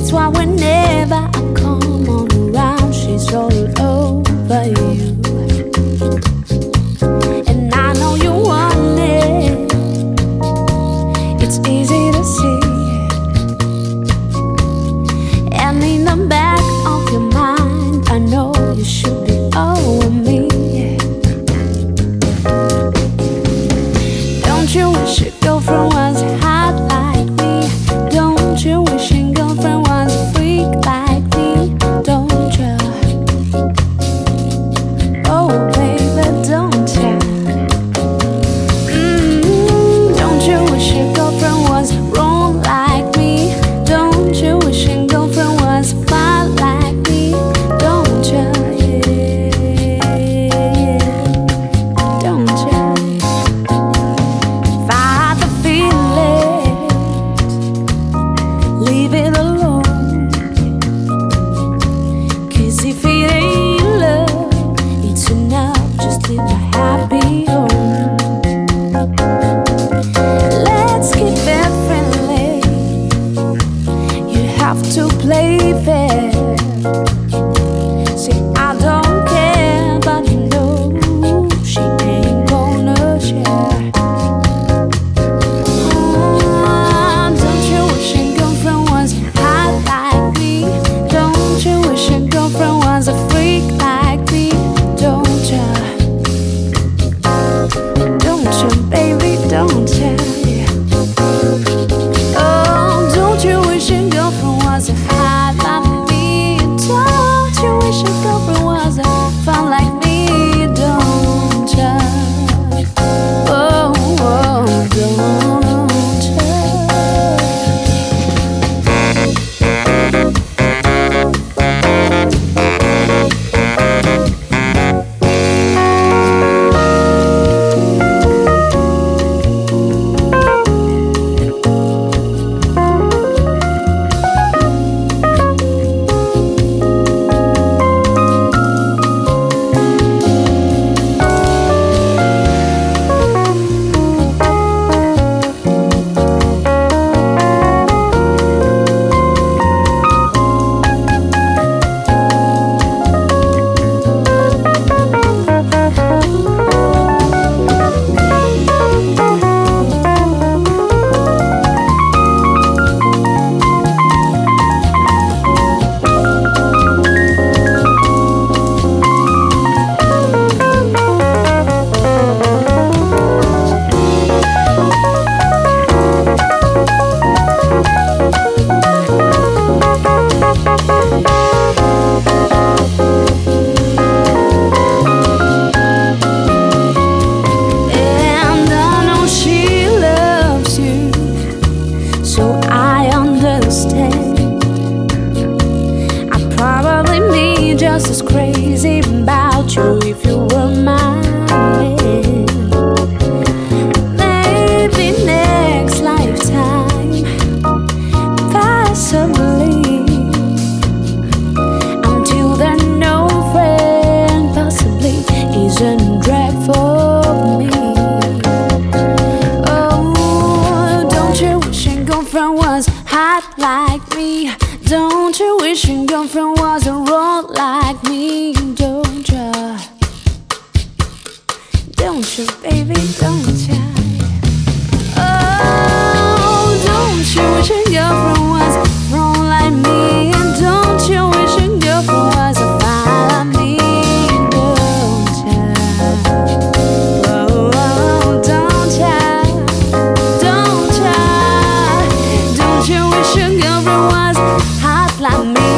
It's why whenever I come on around, she's all over you. And I know you want it, it's easy to see. And in the back of your mind, I know you should be over me. Don't you wish your girlfriend was hot like me? Don't you wish your girlfriend was a freak like me? Don't you? Oh baby, don't you? Don't you wish your girlfriend was wrong like me? Don't you wish your girlfriend was fine like me? Don't you? Yeah. Don't you? Fight the feelings, leave it alone. 'Cause if it ain't love, it's enough, just leave a happy home. Let's keep it friendly, you have to play fair. See, I don't care, but you know she ain't gonna share. Don't you wish your girlfriend was hot like me? Don't you wish your girlfriend was a freak like me? Don't you? Don't you, baby, don't you? Oh, don't you wish your girlfriend was hot like me? Don't you wish your girlfriend was fun like me? Don't you? Oh, don't you? And I know she loves you, so I understand. I'd probably be just as crazy about you if you were my man. Maybe next lifetime, possibly. Until then, no friend possibly isn't drag for me. Oh, don't you wish your girlfriend was hot like me? Don't you wish your girlfriend was a roll like me? Don't you? Don't you, baby, don't you? Oh, don't you wish your girlfriend was wrong like me? Don't you wish your girlfriend was a fine like me? Don't you? Oh, don't you? Don't you? Don't you wish your girlfriend was hot like me?